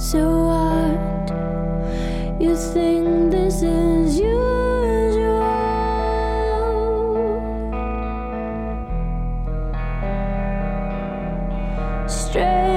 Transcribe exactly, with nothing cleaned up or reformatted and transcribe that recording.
So what? You think this is usual? Straight